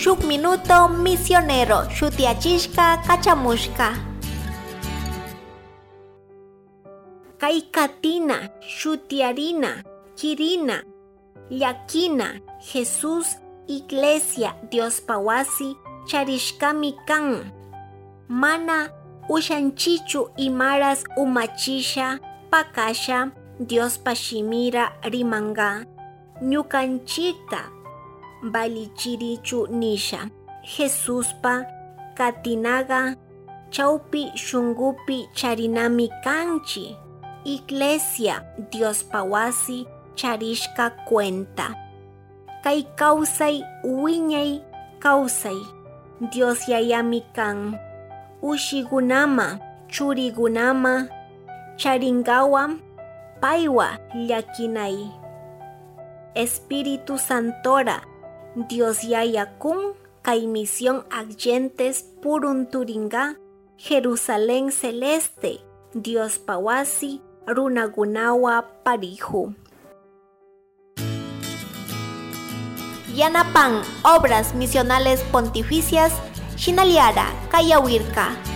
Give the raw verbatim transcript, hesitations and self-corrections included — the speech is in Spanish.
shuk minuto misionero shutiachishka kachamushka. Kay katina, shutiarina, kirina, llakina, Jesús, Iglesia, Dios pawasi, charishkami kan. Mana ushanchichu imaras umachisha, pakasha, Dios pashimira rimanga. Ñukanchikta balichirichu nisha. Jesús pa katinaga, chaupi shungupi charinami kanchi. Iglesia, Dios pawasi, charishka cuenta. Kay kausay uwiñay kausay, Dios yayami kan. Ushigunama, churigunama, charingawa, paiwa llakinay. Espíritu Santora, Dios yayakun, kay misión agyentes purunturinga, Jerusalén celeste, Dios pawasi, runagunawa parihu. Yanapan, Obras Misionales Pontificias, Shinaliara, Kayawirka.